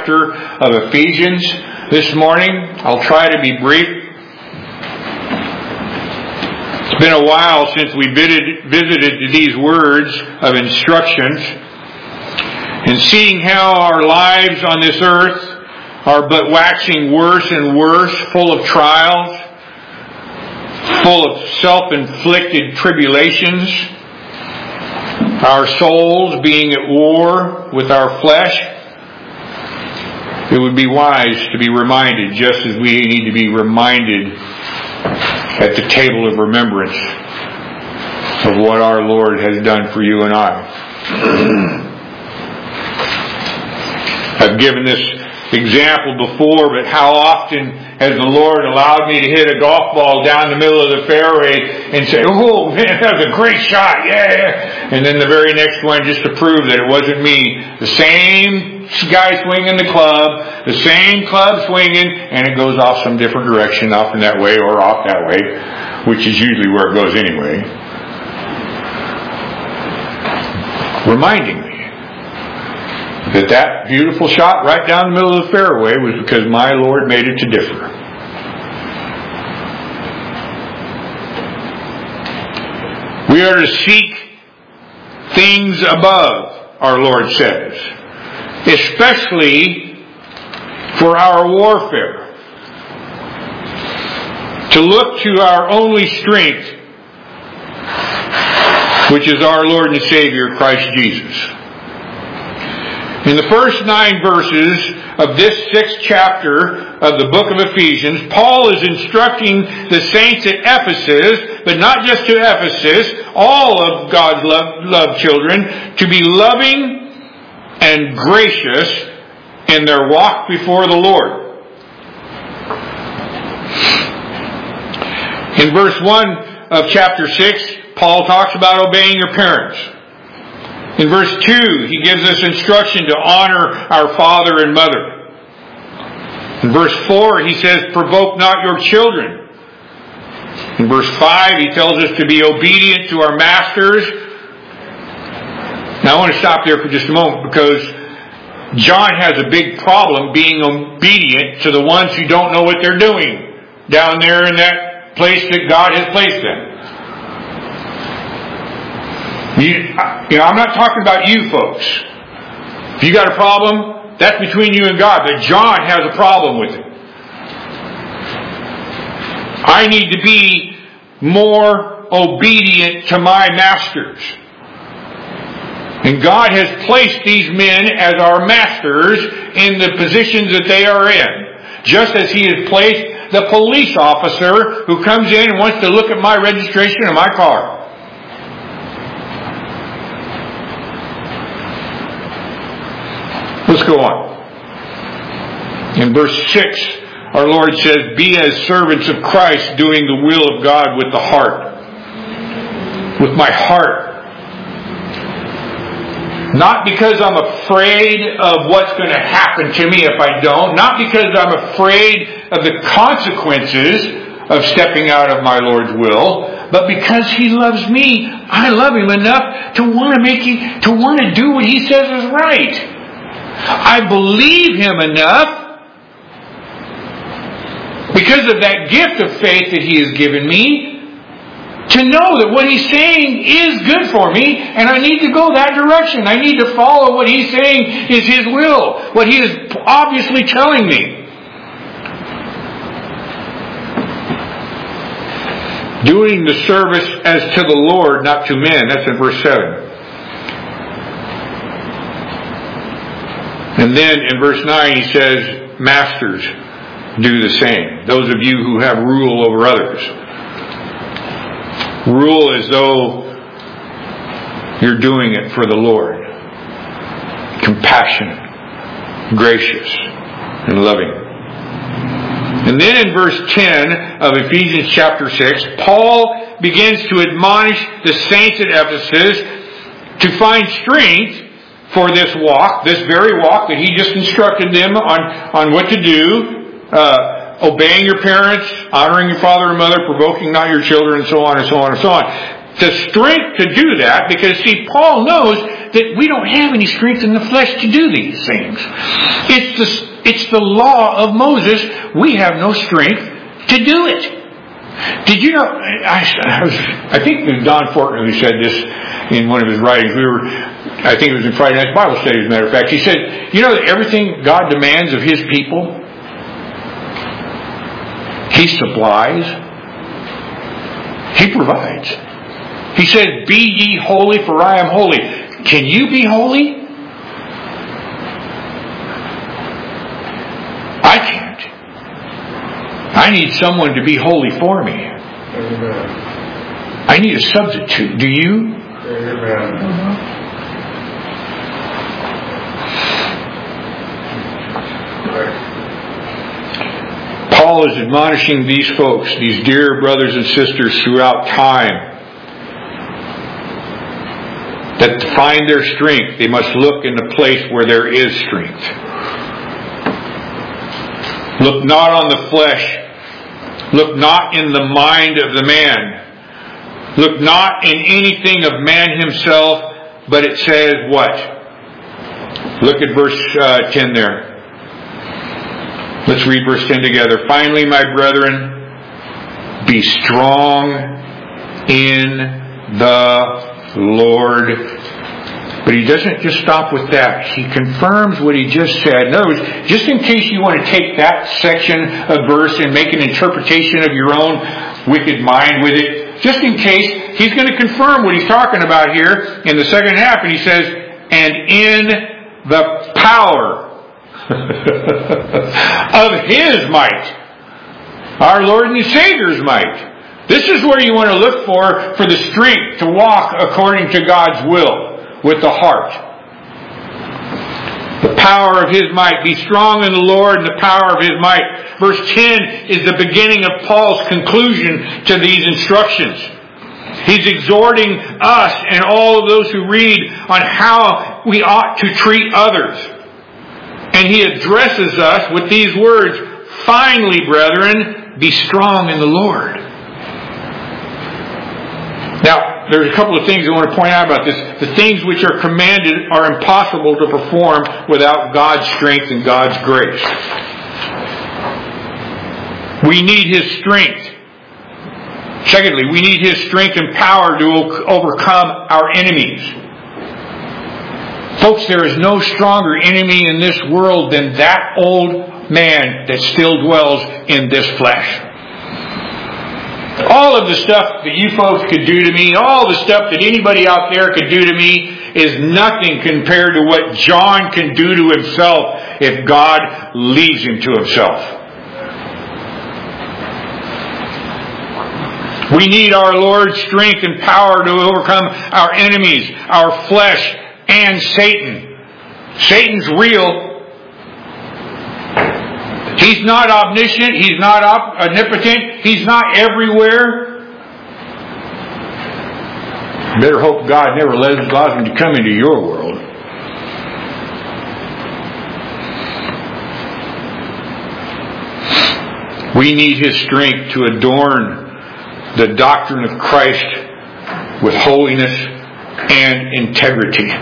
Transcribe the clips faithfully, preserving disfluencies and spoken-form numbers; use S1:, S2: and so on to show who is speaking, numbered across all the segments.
S1: chapter of Ephesians this morning. I'll try to be brief. It's been a while since we visited, visited these words of instructions, and seeing how our lives on this earth are but waxing worse and worse, full of trials, full of self-inflicted tribulations, our souls being at war with our flesh, it would be wise to be reminded, just as we need to be reminded at the table of remembrance of what our Lord has done for you and I. I've given this example before, but how often has the Lord allowed me to hit a golf ball down the middle of the fairway and say, "Oh man, that was a great shot, yeah!" And then the very next one, just to prove that it wasn't me, the same guy swinging the club, the same club swinging, and it goes off some different direction, off in that way or off that way, which is usually where it goes anyway. Reminding me that that beautiful shot right down the middle of the fairway was because my Lord made it to differ. We are to seek things above, our Lord says, especially for our warfare. To look to our only strength, which is our Lord and Savior, Christ Jesus. In the first nine verses of this sixth chapter of the book of Ephesians, Paul is instructing the saints at Ephesus, but not just to Ephesus, all of God's love, love children, to be loving and gracious in their walk before the Lord. In verse one of chapter six, Paul talks about obeying your parents. In verse two, he gives us instruction to honor our father and mother. In verse four, he says, provoke not your children. In verse five, he tells us to be obedient to our masters. Now I want to stop there for just a moment, because John has a big problem being obedient to the ones who don't know what they're doing down there in that place that God has placed them. You, you know, I'm not talking about you folks. If you got a problem, that's between you and God. But John has a problem with it. I need to be more obedient to my masters. And God has placed these men as our masters in the positions that they are in. Just as He has placed the police officer who comes in and wants to look at my registration of my car. Let's go on. In verse six, our Lord says, be as servants of Christ, doing the will of God with the heart. With my heart. Not because I'm afraid of what's going to happen to me if I don't. Not because I'm afraid of the consequences of stepping out of my Lord's will. But because He loves me, I love Him enough to want to make Him, to want to do what He says is right. I believe Him enough because of that gift of faith that He has given me to know that what He's saying is good for me, and I need to go that direction. I need to follow what He's saying is His will, what He is obviously telling me. Doing the service as to the Lord, not to men. That's in verse seven. And then in verse nine he says, masters, do the same. Those of you who have rule over others. Rule as though you're doing it for the Lord. Compassionate, gracious, and loving. And then in verse ten of Ephesians chapter six, Paul begins to admonish the saints at Ephesus to find strength for this walk, this very walk that he just instructed them on, on what to do, uh, obeying your parents, honoring your father and mother, provoking not your children, and so on and so on and so on. the strength to do that, because see, Paul knows that we don't have any strength in the flesh to do these things. It's the, it's the law of Moses. We have no strength to do it. Did you know, I, I, was, I think it was Don Fortner who said this in one of his writings. We were, I think it was in Friday Night's Bible Study, as a matter of fact. He said, you know that everything God demands of His people, He supplies. He provides. He said, be ye holy, for I am holy. Can you be holy? I can't. I need someone to be holy for me. Amen. I need a substitute. Do you? Amen. Paul is admonishing these folks, these dear brothers and sisters throughout time, that to find their strength, they must look in the place where there is strength. Look not on the flesh. Look not in the mind of the man. Look not in anything of man himself, but it says what? Look at verse uh, ten there. Let's read verse ten together. Finally, my brethren, be strong in the Lord. But he doesn't just stop with that. He confirms what he just said. In other words, just in case you want to take that section of verse and make an interpretation of your own wicked mind with it, just in case, he's going to confirm what he's talking about here in the second half. And he says, and in the power of His might, our Lord and Savior's might. This is where you want to look for, for the strength to walk according to God's will. With the heart. The power of His might. Be strong in the Lord and the power of His might. Verse ten is the beginning of Paul's conclusion to these instructions. He's exhorting us and all of those who read on how we ought to treat others. And he addresses us with these words, finally, brethren, be strong in the Lord. Now, there's a couple of things I want to point out about this. The things which are commanded are impossible to perform without God's strength and God's grace. We need His strength. Secondly, we need His strength and power to overcome our enemies. Folks, there is no stronger enemy in this world than that old man that still dwells in this flesh. All of the stuff that you folks could do to me, all the stuff that anybody out there could do to me is nothing compared to what John can do to himself if God leaves him to himself. We need our Lord's strength and power to overcome our enemies, our flesh, and Satan. Satan's real. He's not omniscient. He's not omnipotent. He's not everywhere. Better hope God never allows him to come into your world. We need His strength to adorn the doctrine of Christ with holiness and integrity.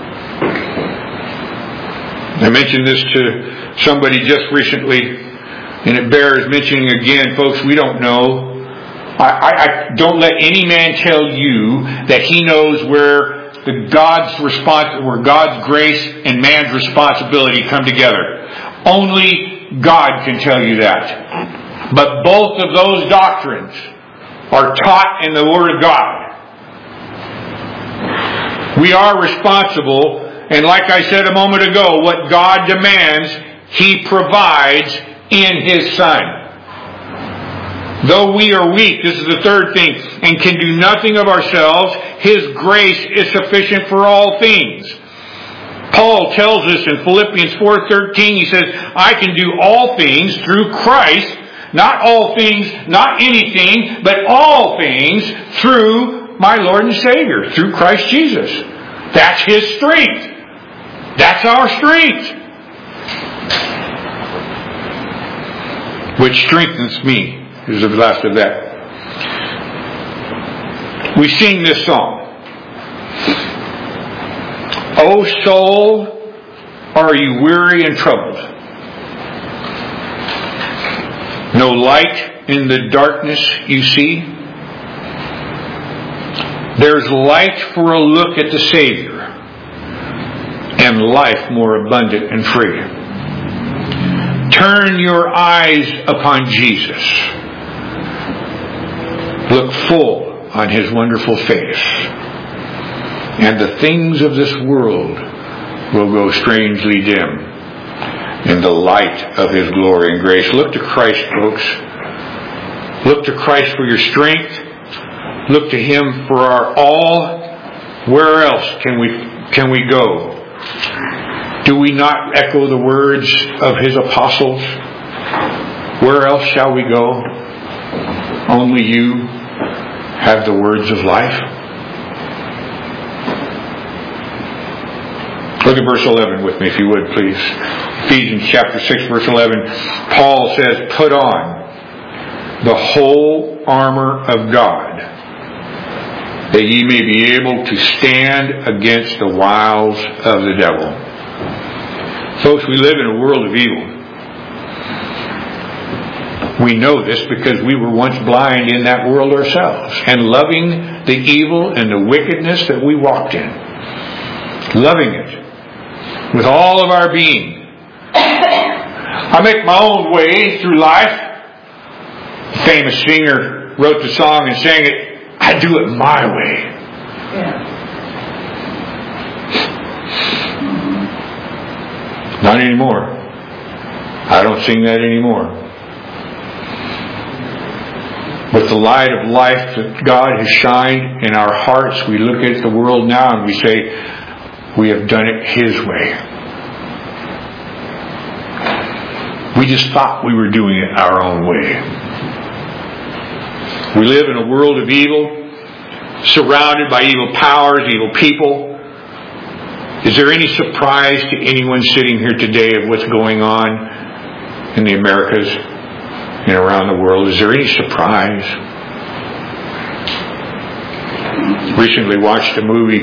S1: I mentioned this to somebody just recently, and it bears mentioning again, folks. We don't know. I, I, I don't let any man tell you that he knows where the God's response, where God's grace and man's responsibility come together. Only God can tell you that. But both of those doctrines are taught in the Word of God. We are responsible. And like I said a moment ago, what God demands, He provides in His Son. Though we are weak, this is the third thing, and can do nothing of ourselves, His grace is sufficient for all things. Paul tells us in Philippians four thirteen, he says, I can do all things through Christ, not all things, not anything, but all things through my Lord and Savior, through Christ Jesus. That's His strength. That's our strength. Which strengthens me, is the last of that. We sing this song. O soul, are you weary and troubled? No light in the darkness you see? There's light for a look at the Savior, and life more abundant and free. Turn your eyes upon Jesus. Look full on His wonderful face, and the things of this world will go strangely dim in the light of His glory and grace. Look to Christ, folks. Look to Christ for your strength. Look to Him for our all. Where else can we can we go? Do we not echo the words of His apostles? Where else shall we go? Only You have the words of life. Look at verse eleven with me, if you would, please. Ephesians chapter six, verse eleven. Paul says, put on the whole armor of God, that ye may be able to stand against the wiles of the devil. Folks, we live in a world of evil. We know this because we were once blind in that world ourselves, and loving the evil and the wickedness that we walked in. Loving it with all of our being. I make my own way through life. A famous singer wrote the song and sang it, I do it my way. Yeah. Not anymore. I don't sing that anymore. With the light of life that God has shined in our hearts, we look at the world now and we say, we have done it His way. We just thought we were doing it our own way. We live in a world of evil, surrounded by evil powers, evil people. Is there any surprise to anyone sitting here today of what's going on in the Americas and around the world? Is there any surprise? Recently watched a movie.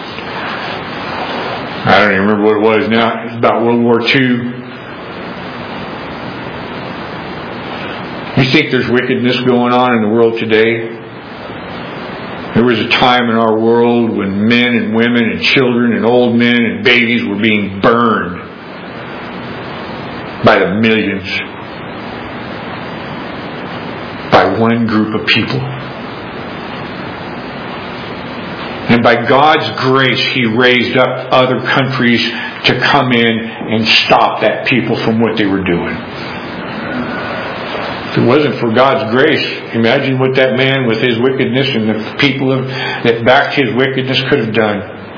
S1: I don't even remember what it was now. It's about World War Two. You think there's wickedness going on in the world today? There was a time in our world when men and women and children and old men and babies were being burned by the millions by one group of people. And by God's grace, He raised up other countries to come in and stop that people from what they were doing. If it wasn't for God's grace, imagine what that man with his wickedness and the people that backed his wickedness could have done.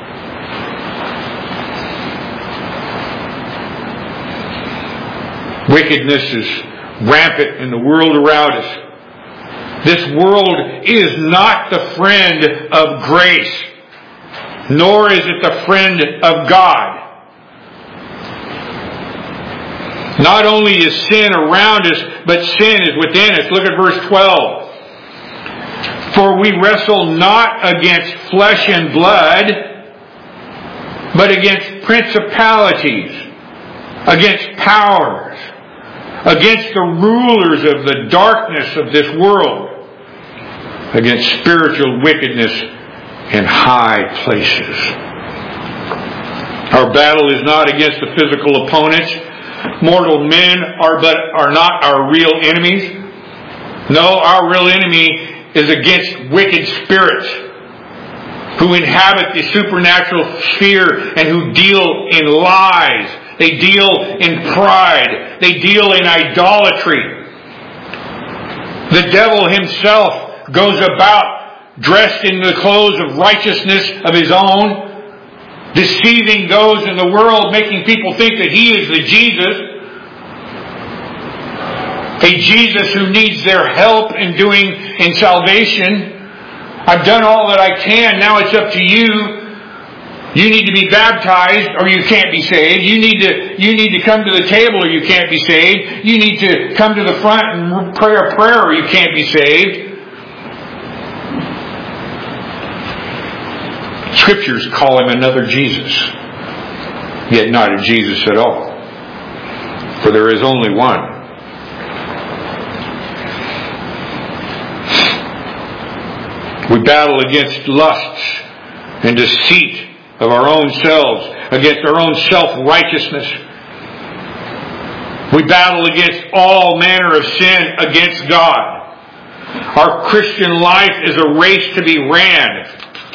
S1: Wickedness is rampant in the world around us. This world is not the friend of grace, nor is it the friend of God. Not only is sin around us, but sin is within us. Look at verse twelve. For we wrestle not against flesh and blood, but against principalities, against powers, against the rulers of the darkness of this world, against spiritual wickedness in high places. Our battle is not against the physical opponents. Mortal men are but are not our real enemies. No, our real enemy is against wicked spirits who inhabit the supernatural sphere and who deal in lies. They deal in pride. They deal in idolatry. The devil himself goes about dressed in the clothes of righteousness of his own, deceiving those in the world, making people think that he is the Jesus. A Jesus who needs their help in doing in salvation. I've done all that I can. Now it's up to you. You need to be baptized or you can't be saved. You need to, you need to come to the table or you can't be saved. You need to come to the front and pray a prayer or you can't be saved. Scriptures call him another Jesus, yet not a Jesus at all. For there is only one. We battle against lusts and deceit of our own selves, against our own self-righteousness. We battle against all manner of sin against God. Our Christian life is a race to be ran.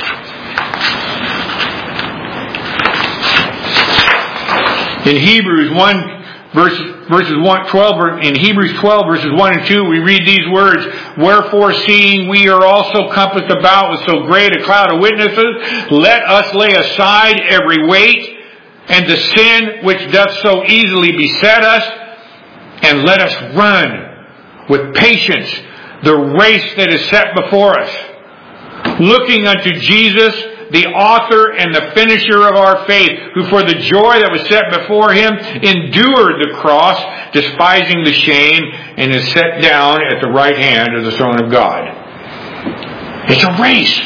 S1: In Hebrews one, verses, verses one, twelve, in Hebrews twelve, verses one and two, we read these words, "Wherefore, seeing we are also compassed about with so great a cloud of witnesses, let us lay aside every weight and the sin which doth so easily beset us, and let us run with patience the race that is set before us, looking unto Jesus, the author and the finisher of our faith, who for the joy that was set before him endured the cross, despising the shame, and is set down at the right hand of the throne of God." It's a race.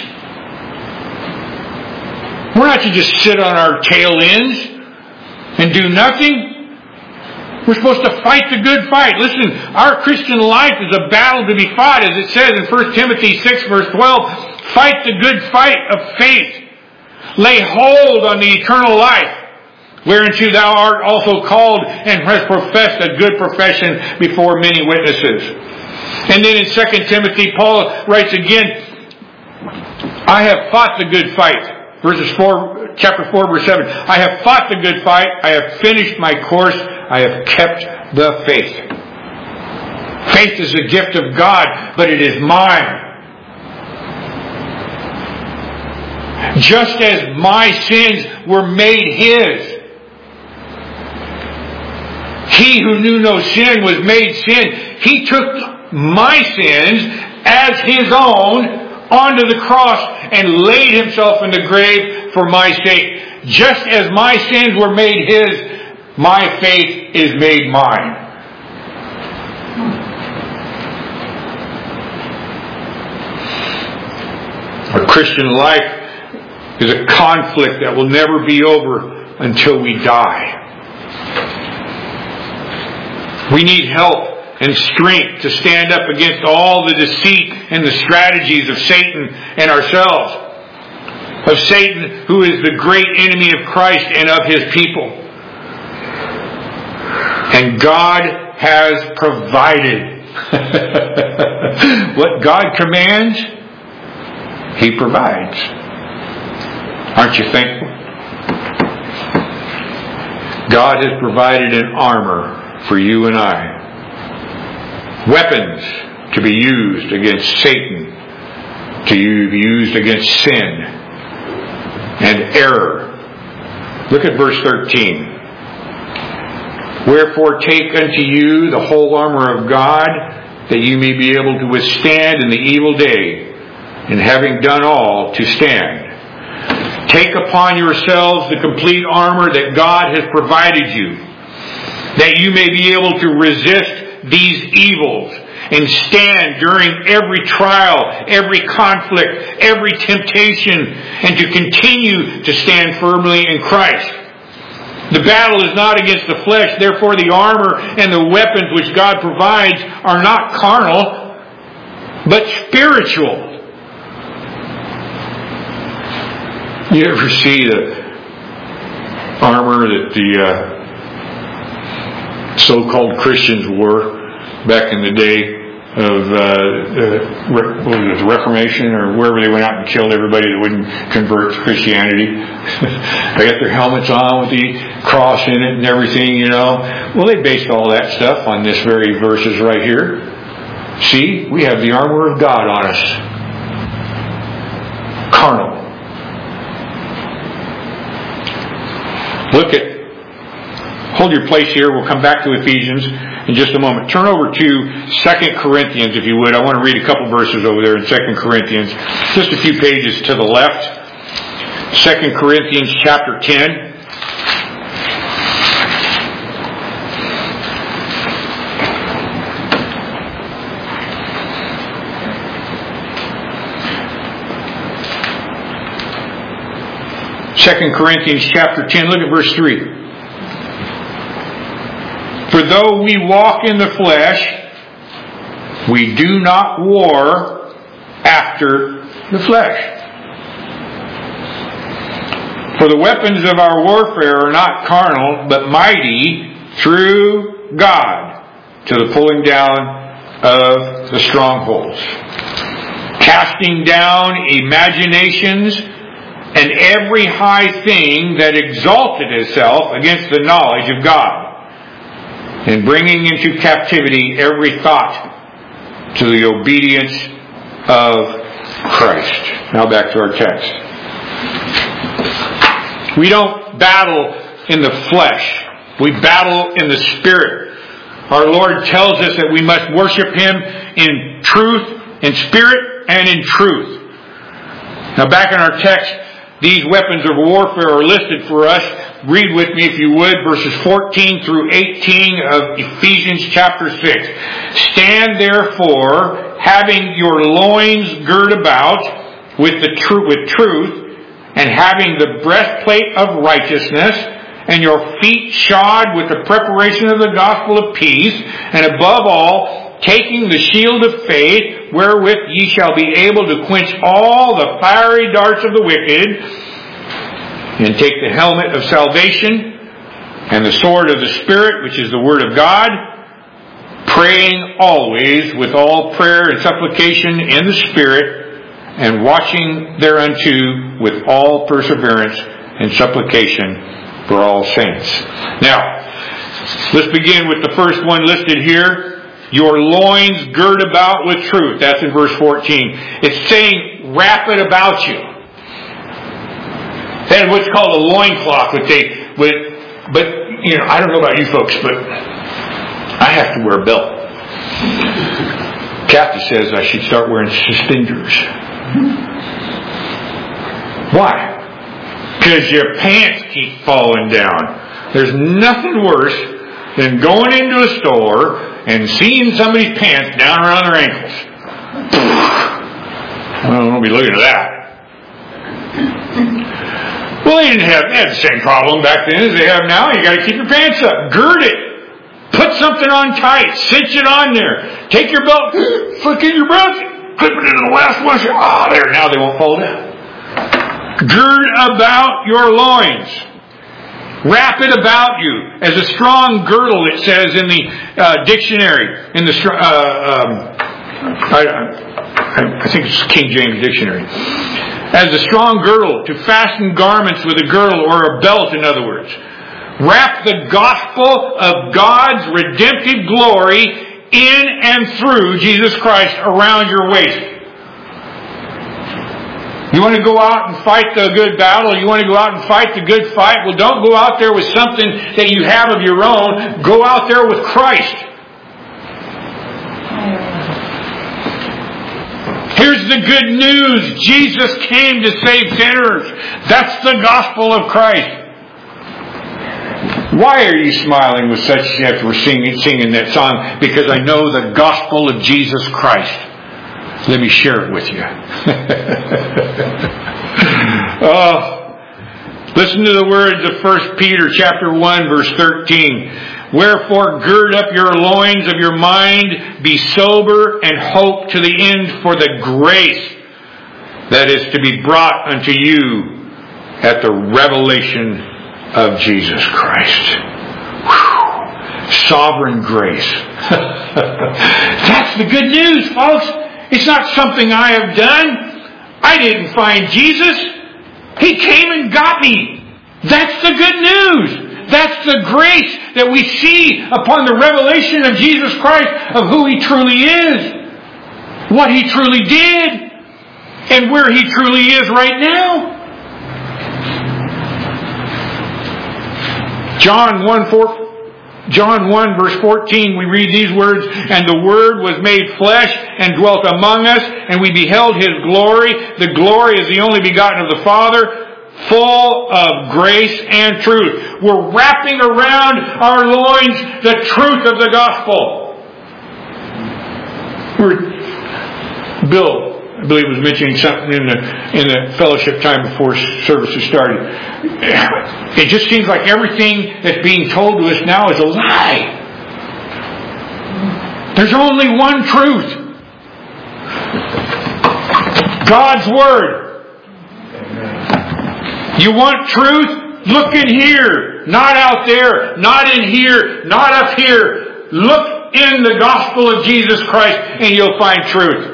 S1: We're not to just sit on our tail ends and do nothing. We're supposed to fight the good fight. Listen, our Christian life is a battle to be fought, as it says in First Timothy six, verse twelve, "Fight the good fight of faith. Lay hold on the eternal life, whereunto thou art also called, and hast professed a good profession before many witnesses." And then in Second Timothy, Paul writes again, "I have fought the good fight." Verses four, chapter four, verse seven. "I have fought the good fight. I have finished my course. I have kept the faith." Faith is a gift of God, but it is mine. Just as my sins were made His, He who knew no sin was made sin. He took my sins as His own onto the cross and laid Himself in the grave for my sake. Just as my sins were made His, my faith is made mine. Our Christian life is a conflict that will never be over until we die. We need help and strength to stand up against all the deceit and the strategies of Satan and ourselves. Of Satan, who is the great enemy of Christ and of His people. And God has provided. What God commands, He provides. Aren't you thankful? God has provided an armor for you and I. Weapons to be used against Satan, to be used against sin and error. Look at verse thirteen. "Wherefore take unto you the whole armor of God, that you may be able to withstand in the evil day, and having done all, to stand. Take upon yourselves the complete armor that God has provided you, that you may be able to resist these evils and stand during every trial, every conflict, every temptation, and to continue to stand firmly in Christ. The battle is not against the flesh, therefore the armor and the weapons which God provides are not carnal, but spiritual." You ever see the armor that the uh, so-called Christians wore back in the day of uh, uh, what was it, the Reformation, or wherever they went out and killed everybody that wouldn't convert to Christianity? They got their helmets on with the cross in it and everything, you know. Well, they based all that stuff on this very verses right here. See, we have the armor of God on us. Carnal. Look at, hold your place here. We'll come back to Ephesians in just a moment. Turn over to Second Corinthians, if you would. I want to read a couple verses over there in Second Corinthians. Just a few pages to the left. Second Corinthians chapter ten. Second Corinthians chapter ten, look at verse three. For though we walk in the flesh, we do not war after the flesh. For the weapons of our warfare are not carnal, but mighty through God to the pulling down of the strongholds, casting down imaginations and every high thing that exalted itself against the knowledge of God, and bringing into captivity every thought to the obedience of Christ. Now back to our text. We don't battle in the flesh. We battle in the Spirit. Our Lord tells us that we must worship Him in truth, in spirit, and in truth. Now back in our text, these weapons of warfare are listed for us. Read with me, if you would, verses fourteen through eighteen of Ephesians chapter six. Stand therefore, having your loins girt about with the tr- with truth, and having the breastplate of righteousness, and your feet shod with the preparation of the gospel of peace, and above all, taking the shield of faith, wherewith ye shall be able to quench all the fiery darts of the wicked, and take the helmet of salvation, and the sword of the Spirit, which is the word of God, praying always with all prayer and supplication in the Spirit, and watching thereunto with all perseverance and supplication for all saints. Now, let's begin with the first one listed here. Your loins girt about with truth. That's in verse fourteen. It's saying, wrap it about you. That's what's called a loincloth. But they, with, but you know, I don't know about you folks, but I have to wear a belt. Kathy says I should start wearing suspenders. Why? Because your pants keep falling down. There's nothing worse than going into a store and seeing somebody's pants down around their ankles. I don't want to be looking at that. Well, they didn't have, they had the same problem back then as they have now. You got to keep your pants up. Gird it. Put something on tight. Cinch it on there. Take your belt. Flick in your belt. Clip it into the last one. Ah, oh, there. Now they won't fall down. Gird about your loins. Wrap it about you. As a strong girdle, it says in the uh, dictionary. In the uh, um, I, I, I think it's King James Dictionary. As a strong girdle, to fasten garments with a girdle or a belt, in other words. Wrap the gospel of God's redemptive glory in and through Jesus Christ around your waist. You want to go out and fight the good battle? You want to go out and fight the good fight? Well, don't go out there with something that you have of your own. Go out there with Christ. Here's the good news. Jesus came to save sinners. That's the gospel of Christ. Why are you smiling with such after we're singing, singing that song? Because I know the gospel of Jesus Christ. Let me share it with you. Oh, listen to the words of First Peter chapter one, verse thirteen. Wherefore gird up your loins of your mind, be sober, and hope to the end for the grace that is to be brought unto you at the revelation of Jesus Christ. Whew. Sovereign grace. That's the good news, folks. It's not something I have done. I didn't find Jesus. He came and got me. That's the good news. That's the grace that we see upon the revelation of Jesus Christ of who He truly is, what He truly did, and where He truly is right now. John one, four, John one verse fourteen, we read these words, and the Word was made flesh and dwelt among us, and we beheld His glory. The glory is the only begotten of the Father, full of grace and truth. We're wrapping around our loins the truth of the gospel. We're, Bill, I believe was mentioning something in the in the fellowship time before services started. It just seems like everything that's being told to us now is a lie. There's only one truth. God's Word. You want truth? Look in here. Not out there. Not in here. Not up here. Look in the gospel of Jesus Christ and you'll find truth.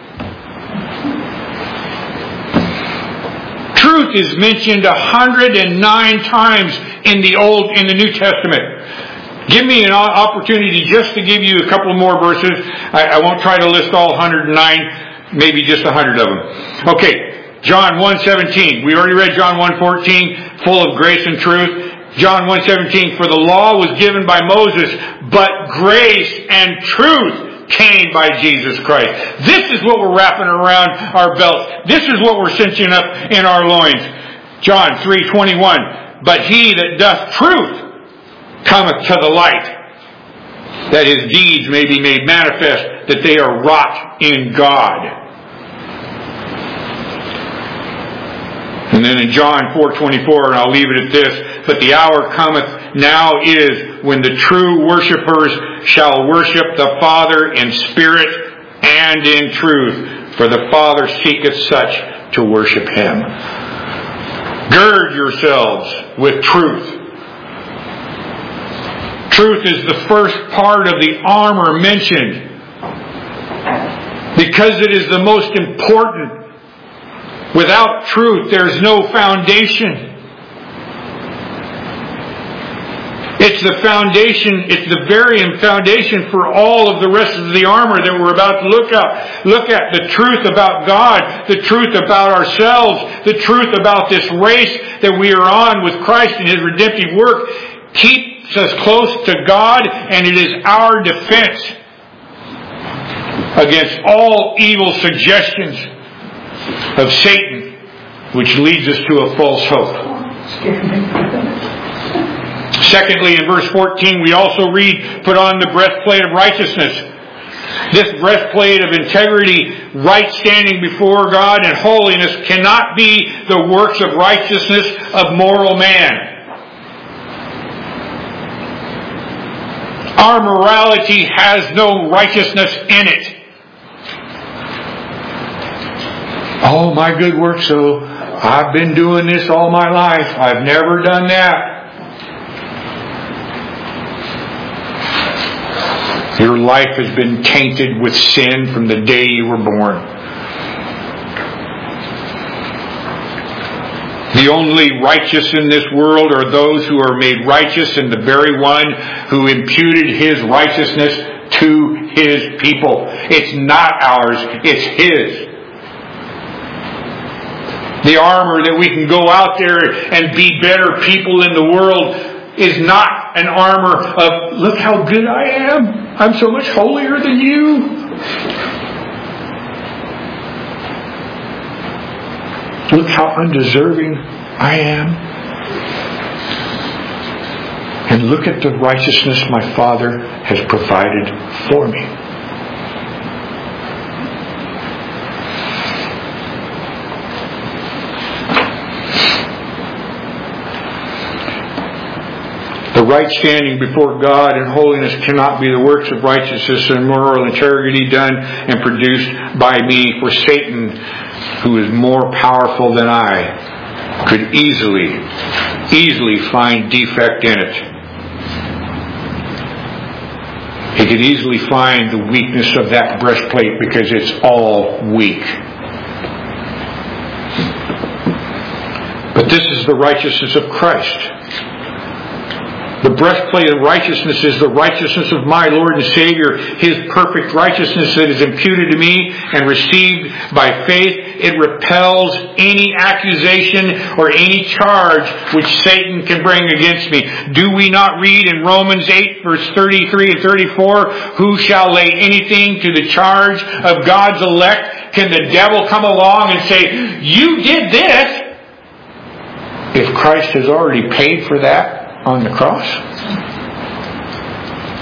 S1: Truth is mentioned one hundred nine times in the Old, in the New Testament. Give me an opportunity just to give you a couple more verses. I, I won't try to list all one hundred nine, maybe just one hundred of them. Okay, John one seventeen. We already read John one fourteen, full of grace and truth. John one seventeen, for the law was given by Moses, but grace and truth came by Jesus Christ. This is what we're wrapping around our belts. This is what we're cinching up in our loins. John three twenty-one, but he that doth truth cometh to the light, that his deeds may be made manifest, that they are wrought in God. And then in John four twenty-four, and I'll leave it at this, but the hour cometh now is when the true worshipers shall worship the Father in spirit and in truth, for the Father seeketh such to worship Him. Gird yourselves with truth. Truth is the first part of the armor mentioned because it is the most important. Without truth, there's no foundation. It's the foundation, it's the very foundation for all of the rest of the armor that we're about to look at. Look at the truth about God, the truth about ourselves, the truth about this race that we are on with Christ and His redemptive work keeps us close to God, and it is our defense against all evil suggestions of Satan, which leads us to a false hope. Secondly, in verse fourteen, we also read, put on the breastplate of righteousness. This breastplate of integrity, right standing before God, and holiness cannot be the works of righteousness of mortal man. Our morality has no righteousness in it. Oh, my good works, so I've been doing this all my life. I've never done that. Your life has been tainted with sin from the day you were born. The only righteous in this world are those who are made righteous in the very one who imputed His righteousness to His people. It's not ours, it's His. The armor that we can go out there and be better people in the world is not an armor of, look how good I am. I'm so much holier than you. Look how undeserving I am. And look at the righteousness my Father has provided for me. The right standing before God and holiness cannot be the works of righteousness and moral integrity done and produced by me, for Satan, who is more powerful than I, could easily, easily find defect in it. He could easily find the weakness of that breastplate because it's all weak. But this is the righteousness of Christ. The breastplate of righteousness is the righteousness of my Lord and Savior, His perfect righteousness that is imputed to me and received by faith. It repels any accusation or any charge which Satan can bring against me. Do we not read in Romans eight, verse thirty-three and thirty-four, who shall lay anything to the charge of God's elect? Can the devil come along and say, you did this, if Christ has already paid for that on the cross?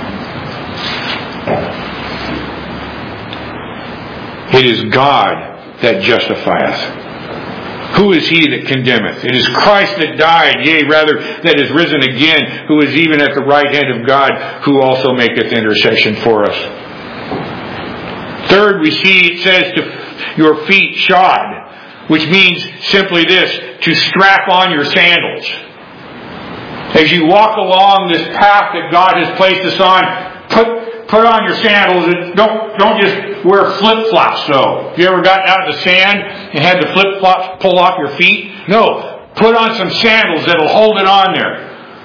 S1: It is God that justifieth? Who is he that condemneth? It is Christ that died, yea, rather, that is risen again, who is even at the right hand of God, who also maketh intercession for us. Third, we see it says to your feet shod, which means simply this, to strap on your sandals. As you walk along this path that God has placed us on, put put on your sandals. And don't don't just wear flip-flops though. Have you ever gotten out in the sand and had the flip-flops pull off your feet? No. Put on some sandals that'll hold it on there.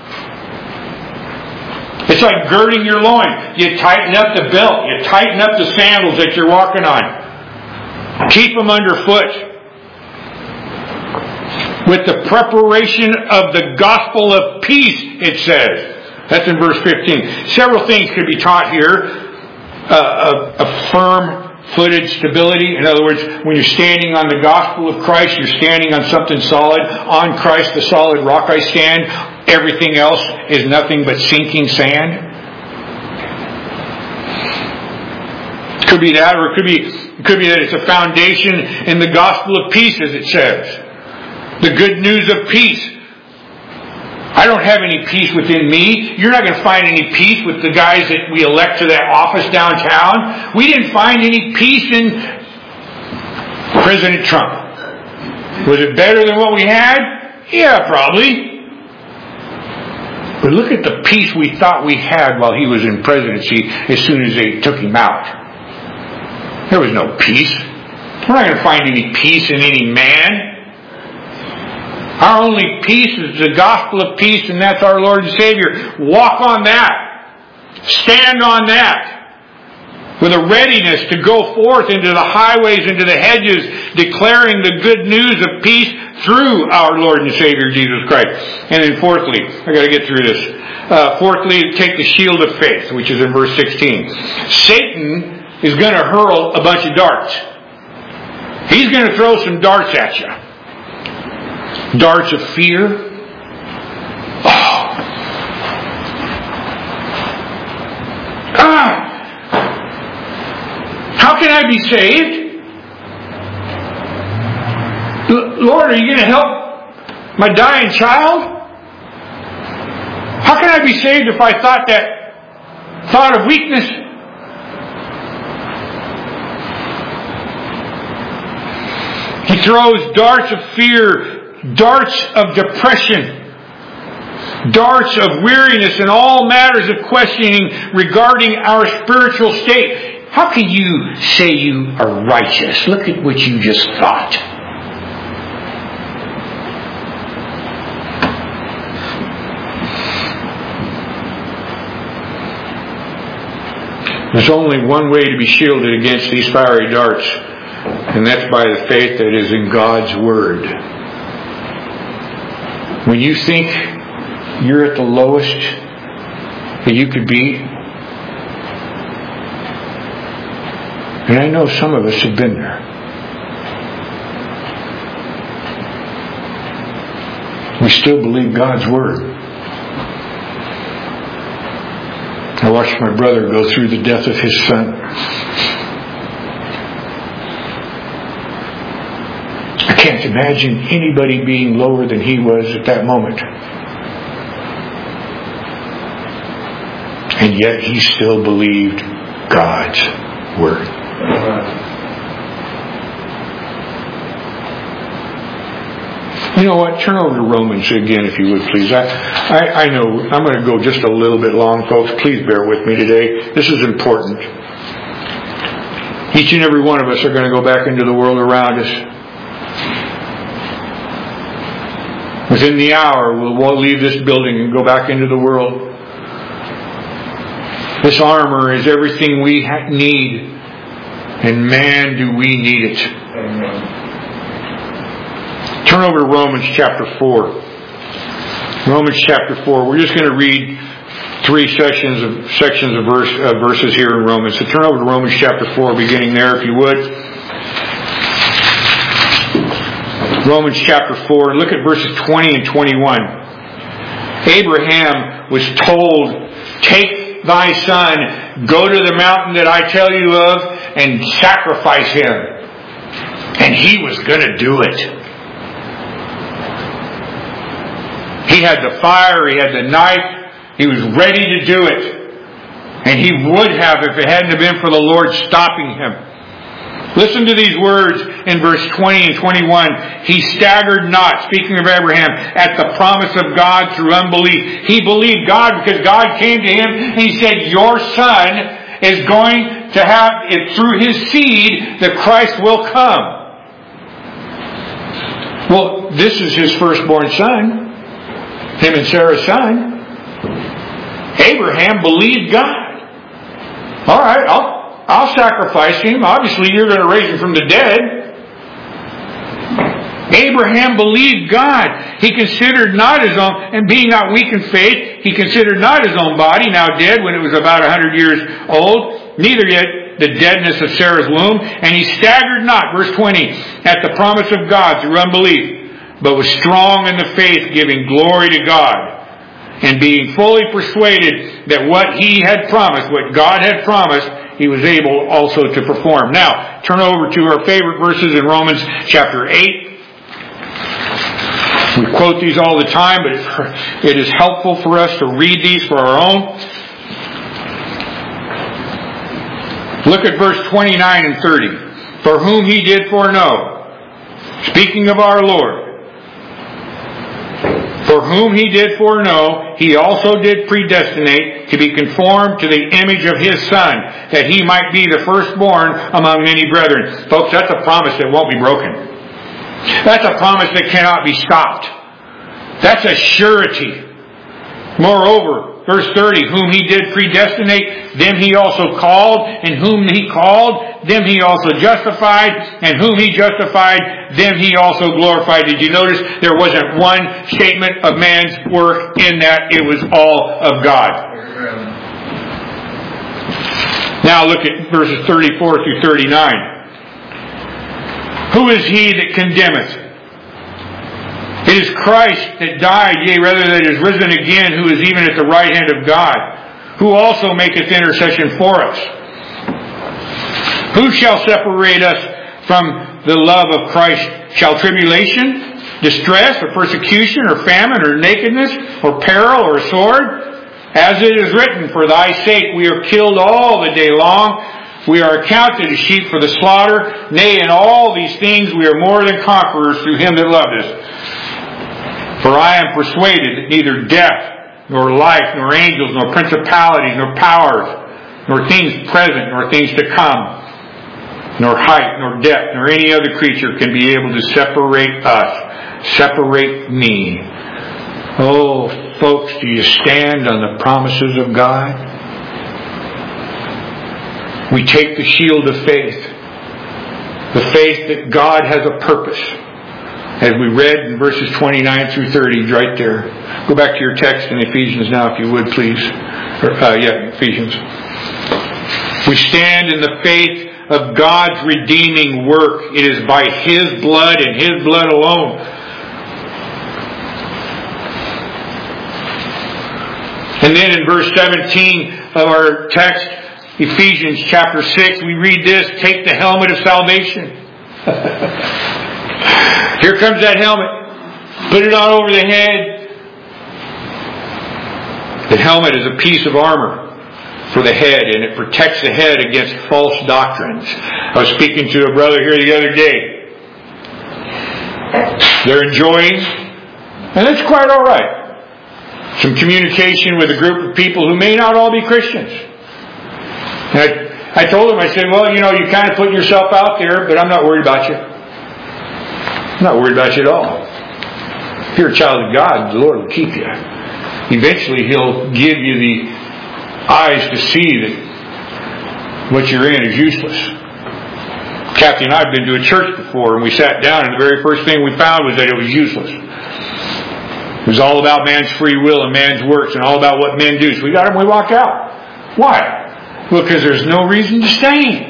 S1: It's like girding your loins. You tighten up the belt. You tighten up the sandals that you're walking on. Keep them underfoot. With the preparation of the gospel of peace, it says. That's in verse fifteen. Several things could be taught here. Uh, a, a firm-footed stability. In other words, when you're standing on the gospel of Christ, you're standing on something solid. On Christ, the solid rock I stand. Everything else is nothing but sinking sand. Could be that, or it could be, it could be that it's a foundation in the gospel of peace, as it says. The good news of peace. I don't have any peace within me. You're not going to find any peace with the guys that we elect to that office downtown. We didn't find any peace in President Trump. Was it better than what we had? Yeah, probably. But look at the peace we thought we had while he was in presidency as soon as they took him out. There was no peace. We're not going to find any peace in any man. Our only peace is the gospel of peace, and that's our Lord and Savior. Walk on that. Stand on that. With a readiness to go forth into the highways, into the hedges, declaring the good news of peace through our Lord and Savior Jesus Christ. And then fourthly, I got to get through this. Uh, fourthly, take the shield of faith, which is in verse sixteen. Satan is going to hurl a bunch of darts. He's going to throw some darts at you. Darts of fear. Oh. Ah. How can I be saved? Lord, are you going to help my dying child? How can I be saved if I thought that thought of weakness? He throws darts of fear, darts of depression, darts of weariness, and all matters of questioning regarding our spiritual state. How can you say you are righteous? Look at what you just thought. There's only one way to be shielded against these fiery darts, and that's by the faith that is in God's Word. When you think you're at the lowest that you could be, and I know some of us have been there, we still believe God's Word. I watched my brother go through the death of his son. I can't imagine anybody being lower than he was at that moment. And yet he still believed God's Word. You know what? Turn over to Romans again, if you would, please. I, I, I know I'm going to go just a little bit long, folks. Please bear with me today. This is important. Each and every one of us are going to go back into the world around us. Within the hour, we'll, we'll leave this building and go back into the world. This armor is everything we ha- need. And man, do we need it. Amen. Turn over to Romans chapter four. Romans chapter four. We're just going to read three sections of sections of verse, uh, verses here in Romans. So turn over to Romans chapter four, beginning there, if you would. Romans chapter four. Look at verses twenty and twenty-one. Abraham was told, "Take thy son, go to the mountain that I tell you of, and sacrifice him." And he was going to do it. He had the fire, he had the knife, he was ready to do it. And he would have if it hadn't have been for the Lord stopping him. Listen to these words in verse twenty and twenty-one. He staggered not, speaking of Abraham, at the promise of God through unbelief. He believed God because God came to him and he said, your son is going to have it through his seed that Christ will come. Well, this is his firstborn son. Him and Sarah's son. Abraham believed God. All right, I'll I'll sacrifice him. Obviously, you're going to raise him from the dead. Abraham believed God. He considered not his own, and being not weak in faith, he considered not his own body, now dead when it was about a hundred years old, neither yet the deadness of Sarah's womb. And he staggered not, verse twenty, at the promise of God through unbelief, but was strong in the faith, giving glory to God, and being fully persuaded that what he had promised, what God had promised, he was able also to perform. Now, turn over to our favorite verses in Romans chapter eight. We quote these all the time, but it is helpful for us to read these for our own. Look at verse twenty-nine and thirty. For whom he did foreknow, speaking of our Lord, for whom he did foreknow, he also did predestinate to be conformed to the image of his Son, that he might be the firstborn among many brethren. Folks, that's a promise that won't be broken. That's a promise that cannot be stopped. That's a surety. Moreover, verse thirty, whom he did predestinate, them he also called, and whom he called, them he also justified, and whom he justified, them he also glorified. Did you notice there wasn't one statement of man's work in that? It was all of God. Now look at verses thirty-four through thirty-nine. Who is he that condemneth? It is Christ that died, yea, rather that is risen again, who is even at the right hand of God, who also maketh intercession for us. Who shall separate us from the love of Christ? Shall tribulation, distress, or persecution, or famine, or nakedness, or peril, or sword? As it is written, for thy sake we are killed all the day long. We are accounted as sheep for the slaughter. Nay, in all these things we are more than conquerors through him that loved us. For I am persuaded that neither death, nor life, nor angels, nor principalities, nor powers, nor things present, nor things to come, nor height, nor depth, nor any other creature can be able to separate us, separate me. Oh, folks, do you stand on the promises of God? We take the shield of faith, the faith that God has a purpose. As we read in verses twenty-nine through thirty, right there. Go back to your text in Ephesians now, if you would, please. Or, uh, yeah, Ephesians. We stand in the faith of God's redeeming work. It is by his blood and his blood alone. And then in verse seventeen of our text, Ephesians chapter six, we read this: take the helmet of salvation. Here comes that helmet. Put it on over the head. The helmet is a piece of armor for the head, and it protects the head against false doctrines. I was speaking to a brother here the other day. They're enjoying, and it's quite all right, some communication with a group of people who may not all be Christians. And I, I told them, I said, well, you know, you kind of put yourself out there, but I'm not worried about you. I'm not worried about you at all. If you're a child of God, the Lord will keep you. Eventually, He'll give you the eyes to see that what you're in is useless. Kathy and I have been to a church before, and we sat down, and the very first thing we found was that it was useless. It was all about man's free will and man's works, and all about what men do. So we got up and we walked out. Why? Well, because there's no reason to stay.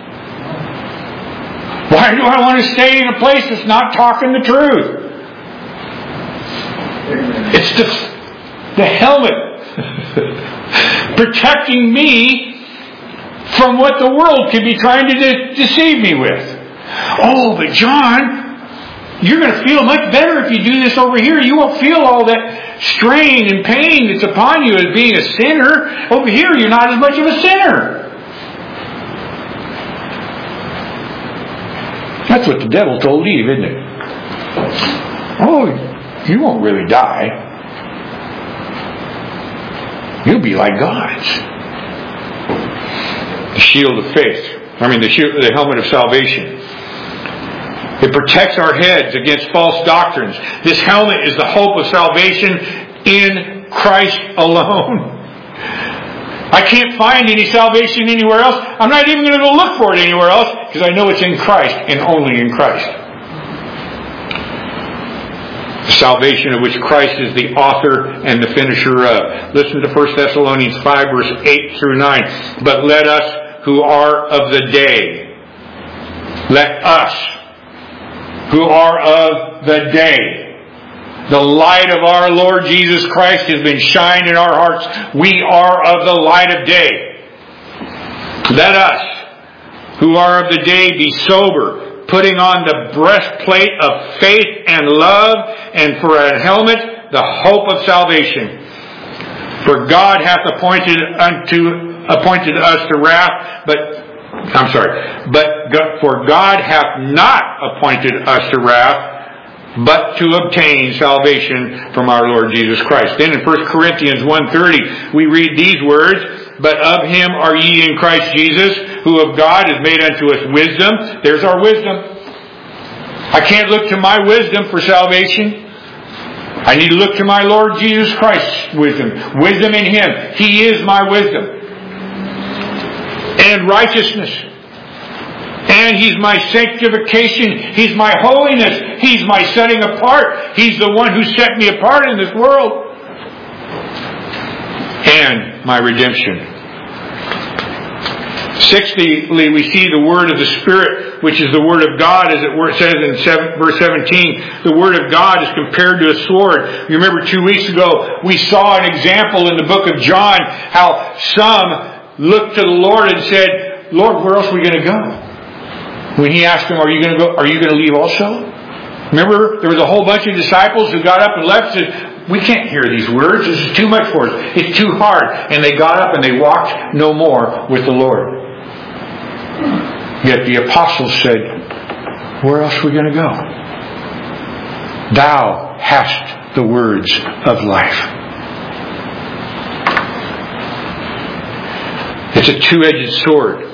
S1: Why do I want to stay in a place that's not talking the truth? It's the, the helmet protecting me from what the world could be trying to de- deceive me with. Oh, but John, you're going to feel much better if you do this over here. You won't feel all that strain and pain that's upon you as being a sinner. Over here, you're not as much of a sinner. That's what the devil told Eve, isn't it? Oh, you won't really die. You'll be like gods. The shield of faith. I mean, the, shield, the helmet of salvation. It protects our heads against false doctrines. This helmet is the hope of salvation in Christ alone. I can't find any salvation anywhere else. I'm not even going to go look for it anywhere else because I know it's in Christ and only in Christ. The salvation of which Christ is the author and the finisher of. Listen to First Thessalonians five, verse eight through nine. But let us who are of the day, let us who are of the day, the light of our Lord Jesus Christ has been shined in our hearts. We are of the light of day. Let us, who are of the day, be sober, putting on the breastplate of faith and love, and for a helmet, the hope of salvation. For God hath appointed unto appointed us to wrath, but I'm sorry, but for God hath not appointed us to wrath, but to obtain salvation from our Lord Jesus Christ. Then in First Corinthians one thirty, we read these words, but of Him are ye in Christ Jesus, who of God is made unto us wisdom. There's our wisdom. I can't look to my wisdom for salvation. I need to look to my Lord Jesus Christ's wisdom. Wisdom in Him. He is my wisdom. And righteousness. And He's my sanctification. He's my holiness. He's my setting apart. He's the one who set me apart in this world. And my redemption. Sixthly, we see the word of the Spirit, which is the word of God, as it says in verse seventeen. The word of God is compared to a sword. You remember two weeks ago, we saw an example in the book of John, how some looked to the Lord and said, Lord, where else are we going to go? When He asked them, are you going to go? Are you going to leave also? Remember, there was a whole bunch of disciples who got up and left and said, we can't hear these words. This is too much for us. It's too hard. And they got up and they walked no more with the Lord. Yet the apostles said, where else are we going to go? Thou hast the words of life. It's a two-edged sword.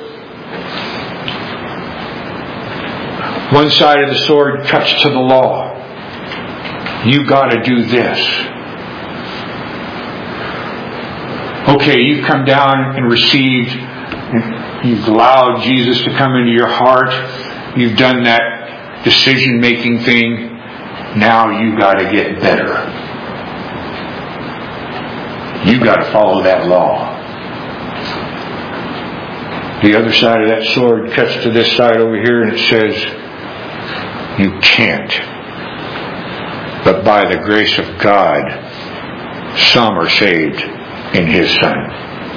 S1: One side of the sword cuts to the law. You got to do this. Okay, you've come down and received, and you've allowed Jesus to come into your heart. You've done that decision-making thing. Now you got to get better. You got to follow that law. The other side of that sword cuts to this side over here, and it says, you can't. But by the grace of God, some are saved in His Son.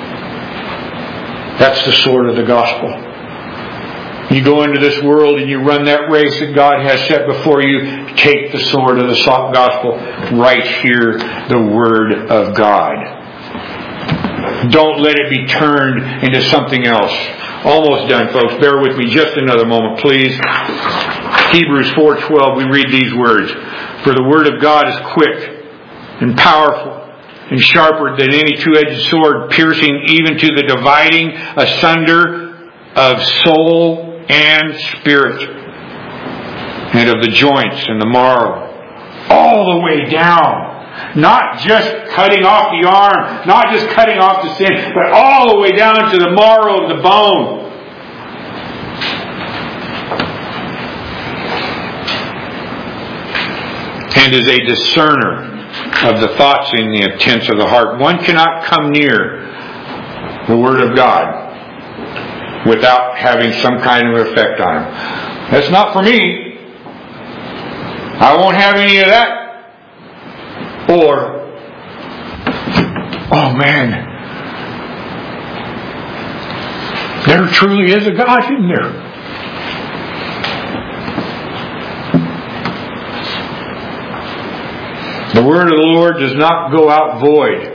S1: That's the sword of the gospel. You go into this world and you run that race that God has set before you. Take the sword of the gospel. Right here, the Word of God. Don't let it be turned into something else. Almost done, folks. Bear with me just another moment, please. Hebrews four twelve, we read these words. For the Word of God is quick and powerful and sharper than any two-edged sword, piercing even to the dividing asunder of soul and spirit, and of the joints and the marrow, all the way down. Not just cutting off the arm, not just cutting off the skin, but all the way down to the marrow of the bone. And is a discerner of the thoughts and the intents of the heart. One cannot come near the Word of God without having some kind of effect on him. That's not for me. I won't have any of that. Or, oh man, there truly is a God, isn't there? The word of the Lord does not go out void.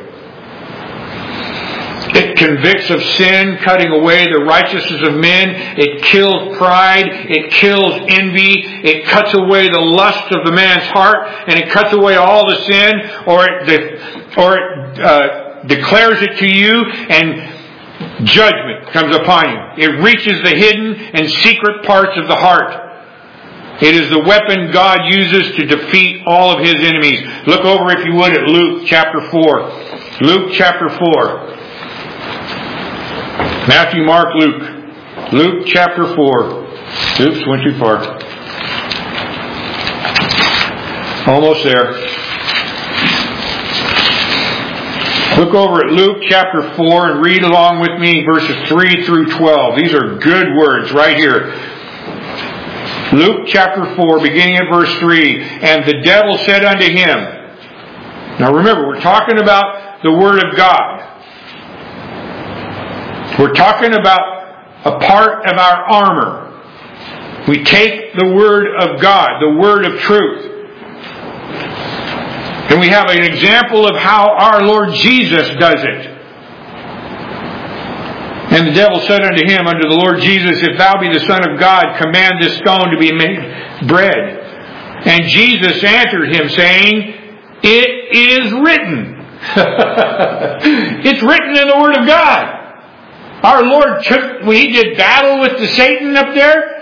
S1: It convicts of sin, cutting away the righteousness of men. It kills pride. It kills envy. It cuts away the lust of the man's heart, and it cuts away all the sin, or it, de- or it uh, declares it to you, and judgment comes upon you. It reaches the hidden and secret parts of the heart. It is the weapon God uses to defeat all of His enemies. Look over, if you would, at Luke chapter four. Luke chapter four. Matthew, Mark, Luke. Luke chapter four. Oops, went too far. Almost there. Look over at Luke chapter four and read along with me verses three through twelve. These are good words right here. Luke chapter four, beginning at verse three. And the devil said unto him. Now remember, we're talking about the Word of God. We're talking about a part of our armor. We take the Word of God, the Word of truth. And we have an example of how our Lord Jesus does it. And the devil said unto him, unto the Lord Jesus, If thou be the Son of God, command this stone to be made bread. And Jesus answered him, saying, It is written. It's written in the Word of God. Our Lord took, when He did battle with the Satan up there,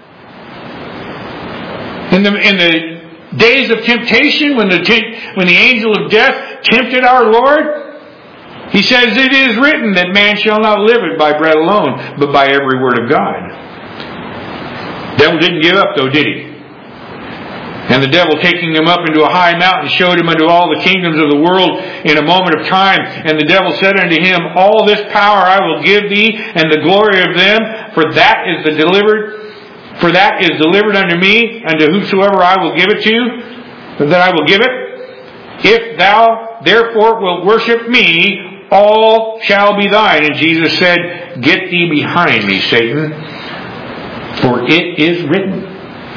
S1: in the, in the days of temptation, when the, when the angel of death tempted our Lord, He says, It is written that man shall not live by bread alone, but by every word of God. The devil didn't give up though, did he? And the devil, taking him up into a high mountain, showed him unto all the kingdoms of the world in a moment of time. And the devil said unto him, All this power I will give thee, and the glory of them, for that is the delivered, for that is delivered unto me, unto whosoever I will give it to, that I will give it. If thou therefore wilt worship me, all shall be thine. And Jesus said, Get thee behind me, Satan, for it is written,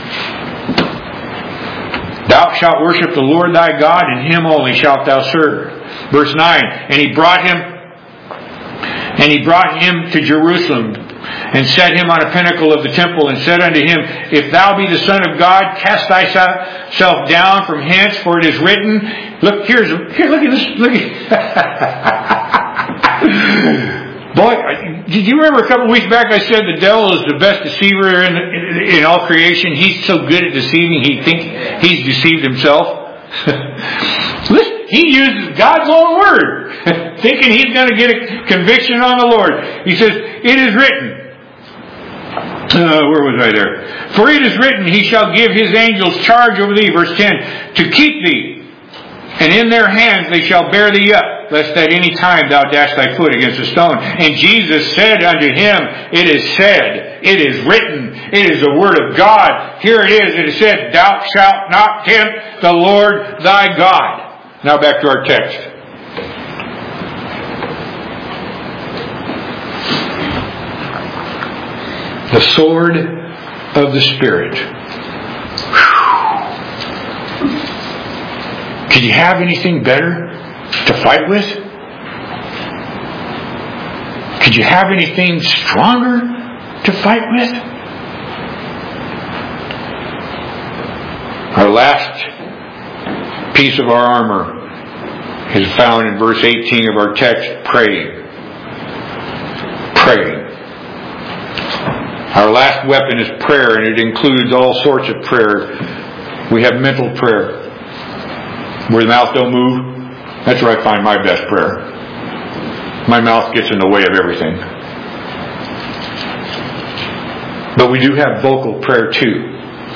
S1: Thou shalt worship the Lord thy God, and Him only shalt thou serve. Verse nine, And he brought him, and he brought him to Jerusalem, and set him on a pinnacle of the temple, and said unto him, If thou be the Son of God, cast thyself down from hence, for it is written. Look, here's here. Look at this. Look at. Boy, did you remember a couple of weeks back I said the devil is the best deceiver in, in, in all creation? He's so good at deceiving, he thinks he's deceived himself. Listen, he uses God's own word, thinking he's going to get a conviction on the Lord. He says, It is written. Uh, where was I there? For it is written, He shall give His angels charge over thee, verse ten, to keep thee. And in their hands they shall bear thee up, lest at any time thou dash thy foot against a stone. And Jesus said unto him, It is said, it is written, it is the word of God. Here it is, it is said, Thou shalt not tempt the Lord thy God. Now back to our text. The sword of the Spirit. Could you have anything better to fight with? Could you have anything stronger to fight with? Our last piece of our armor is found in verse eighteen of our text, praying. Praying. Our last weapon is prayer, and it includes all sorts of prayer. We have mental prayer, where the mouth don't move. That's where I find my best prayer. My mouth gets in the way of everything. But we do have vocal prayer too.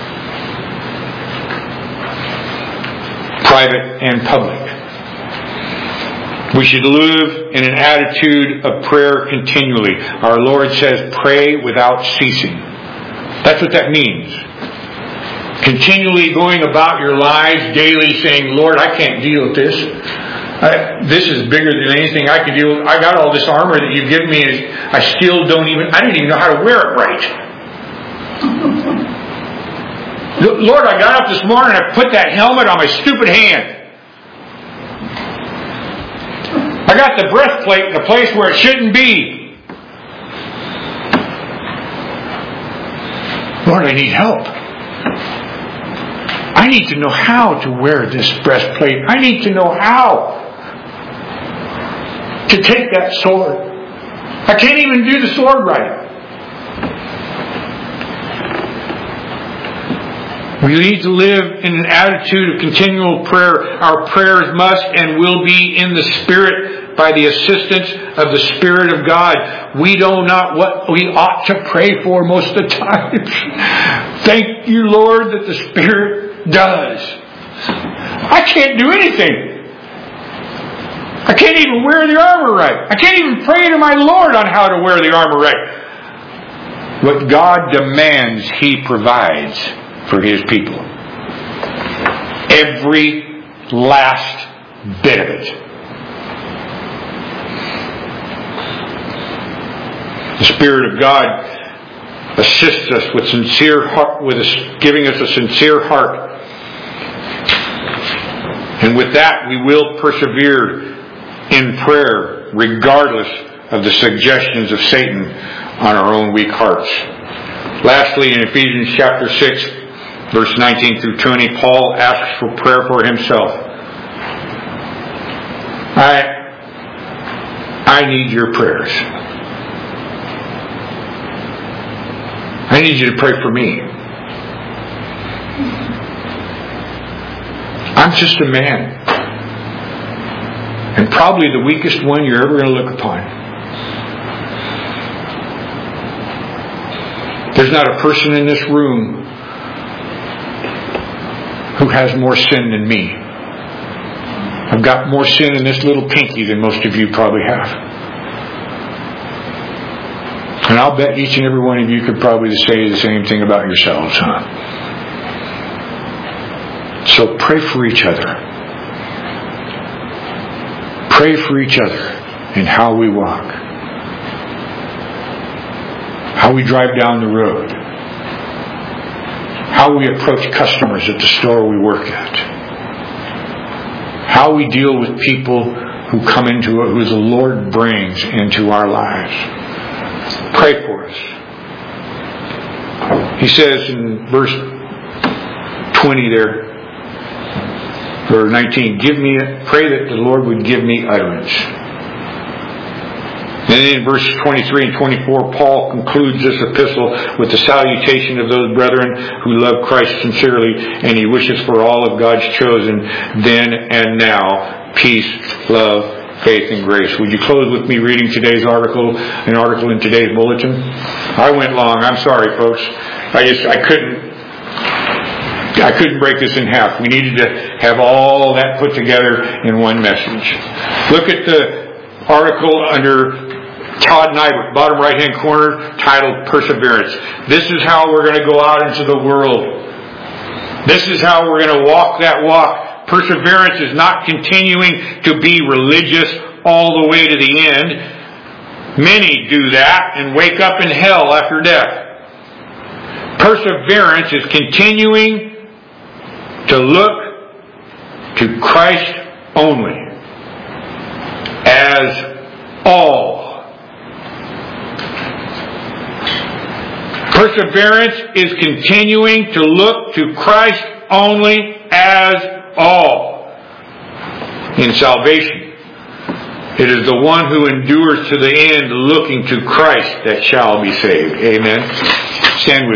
S1: Private and public. We should live in an attitude of prayer continually. Our Lord says, pray without ceasing. That's what that means. Continually going about your lives daily saying, Lord, I can't deal with this. I, this is bigger than anything I can deal with. I got all this armor that you've given me, and I still don't even, I don't even know how to wear it right. Lord, I got up this morning and I put that helmet on my stupid hand. got the breastplate in a place where it shouldn't be. Lord, I need help. I need to know how to wear this breastplate. I need to know how to take that sword. I can't even do the sword right. We need to live in an attitude of continual prayer. Our prayers must and will be in the Spirit by the assistance of the Spirit of God. We know not what we ought to pray for most of the time. Thank you, Lord, that the Spirit does. I can't do anything. I can't even wear the armor right. I can't even pray to my Lord on how to wear the armor right. What God demands, He provides for His people. Every last bit of it. The Spirit of God assists us with sincere heart, with us, giving us a sincere heart. And with that, we will persevere in prayer, regardless of the suggestions of Satan on our own weak hearts. Lastly, in Ephesians chapter six, verse nineteen through twenty, Paul asks for prayer for himself. I, I need your prayers. I need you to pray for me. I'm just a man. And probably the weakest one you're ever going to look upon. There's not a person in this room who has more sin than me. I've got more sin in this little pinky than most of you probably have. And I'll bet each and every one of you could probably say the same thing about yourselves, huh? So pray for each other. Pray for each other in how we walk. How we drive down the road. How we approach customers at the store we work at. How we deal with people who come into it, who the Lord brings into our lives. Pray for us. He says in verse twenty there, or nineteen, give me, pray that the Lord would give me utterance. And then in verses twenty-three and twenty-four, Paul concludes this epistle with the salutation of those brethren who love Christ sincerely, and he wishes for all of God's chosen then and now peace, love, faith, and grace. Would you close with me reading today's article, an article in today's bulletin? I went long. I'm sorry, folks. I just, I couldn't, I couldn't break this in half. We needed to have all that put together in one message. Look at the article under Todd Nybert, bottom right-hand corner, titled Perseverance. This is how we're going to go out into the world. This is how we're going to walk that walk. Perseverance is not continuing to be religious all the way to the end. Many do that and wake up in hell after death. Perseverance is continuing to look to Christ only as all. Perseverance is continuing to look to Christ only as all. In salvation, it is the one who endures to the end looking to Christ that shall be saved. Amen. Stand with